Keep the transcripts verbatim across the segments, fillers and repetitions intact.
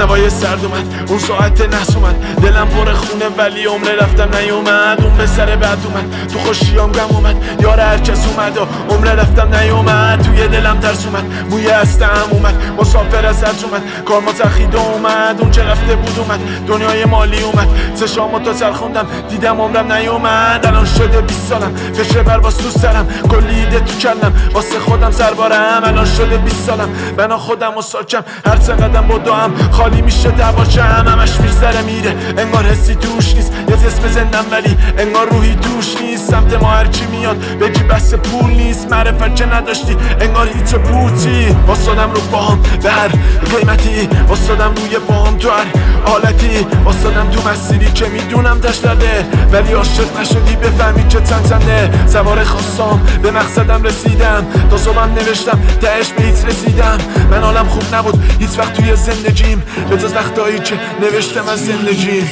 هوای سرد اومد، اون ساعت نحس اومد، دلم پر خونه ولی عمر رفتم نیومد. اون به سر بعد اومد، تو خوشیام غم اومد، یار هرکس اومد و عمر رفتم نیومد. توی دلم ترس اومد، موی هستم اومد، مسافر از عطر اومد، کارما تخیده اومد، اون چه رفته بود اومد، دنیای مالی اومد. چشامو تا سر خوندم دیدم عمرم نیومد. الان شده بیست سالم، فشر پرواز تو سرم، کلی ایده تو کلم، واسه خودم سربارم. الان شده بیست سالم، بنا خودم و ساکم، هر چقدرم بدوام خالی میشه دباشم. همش میگذره میره، انگار حسی توش نیست، یه جسم زندم ولی انگار روحی توش نیست. سمت ما هرچی میاد بگی بس پول نیست، معرفت که نداشتی انگار هیچ بوتی. واسادم رو باهم به هر قیمتی، واسادم روی باهم تو هر حالتی، واسادم تو مسیری که میدونم تش درده، ولی عاشق نشدی بفهمی که چند چنده. سوار خواستم به مقصدم رسیدم، تا صبحم نوشتم تهش به هیچ رسیدم. من حالم خوب نبود هیچ وقت توی زندگیم، به جز وقتایی که نوشتم از زندگی.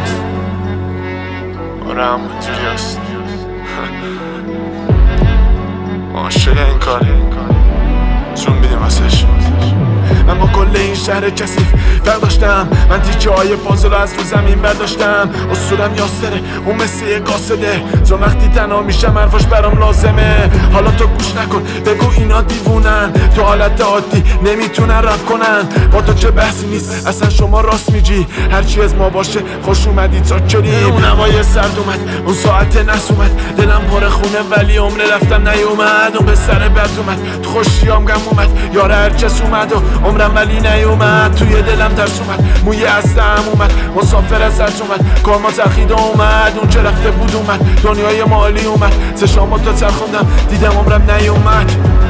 آره همونجوری هست، عاشق این کاره جون بیدیم واسش. من با کل این شهر کثیف فرق داشتم، من تیکه های پازل رو از رو زمین برداشتم. اصولم یاسره اون مثل یه قاصده، چون وقتی تنها میشم حرفاش برام لازمه. حالا تو گوش نکن بگو اینا دیوونن، تو حالت عادی نمیتونن رپ کنن. با تو چه بحثی نیست اصلا، شما راست میگی، هرچی از ما باشه خوش اومدی چاکریم. اون هوای سرد اومد، اون ساعت نحس اومد، دلم پر خونه ولی عمر رفتم نیومد. اون به سر بد اومد، تو خوشیام غم اومد، یار هرکس اومد و عمرم ولی نیومد. توی دلم ترس اومد، موی هستم اومد، مسافر از عطر اومد، کارما تخیده اومد، اون چه رفته بود اومد، دنیای مالی اومد. چشامو تا سر خوندم دیدم عمرم نیومد.